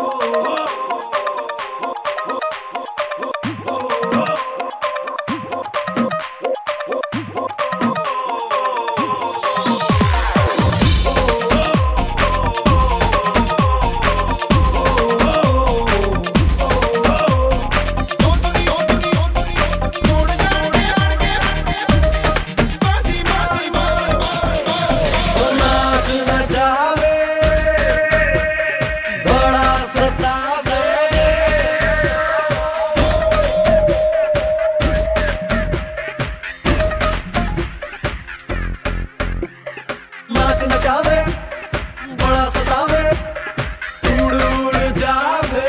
नाच नचावे बड़ा सतावे उड़ उड़ जावे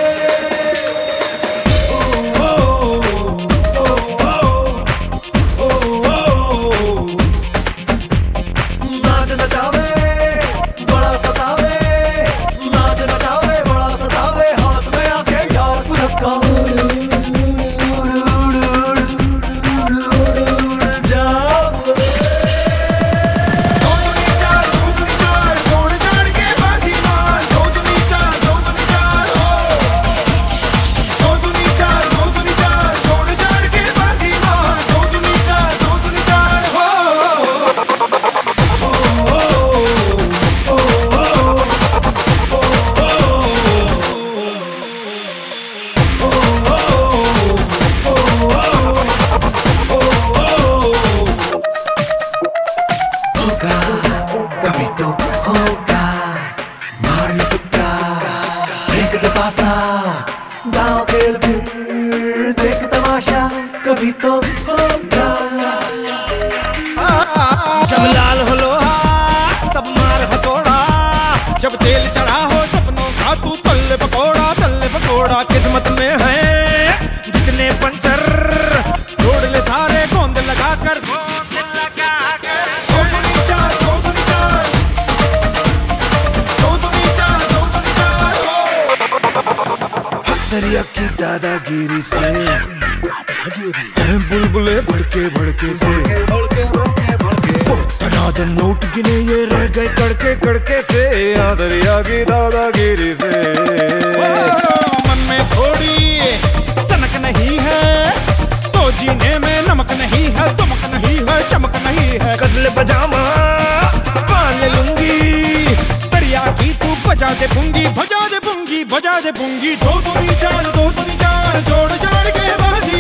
ओ ओ ओ ओ ओ नाच नचावे बड़ा सतावे नाच नचावे बड़ा सतावे हाथ में आके यार पुलका कभी तो होगा मार लो तुक्का फेंक दे पासा दांव खेल फिर देख तमाशा कभी तो होगा। जब लाल हो लोहा तब मार हथौड़ा, जब तेल चढ़ा हो सपनों का तू तल्ले पकोड़ा किस्मत में है जितने पंचर जोड़ ले सारे गोंद लगा कर दरिया की दादागिरी से बुलबुले भड़के से धनाधन नोट गिने ये रह गए कड़के से दरिया की दादागिरी से मन में थोड़ी सनक नहीं है तो जीने में नमक नहीं है तुमक नहीं है चमक नहीं है गजल पजामा पान ले लूंगी दरिया की तू बजा दे पुंगी बजा दे पुंगी दो दूनी चार जोड़ जाड़ के बाजी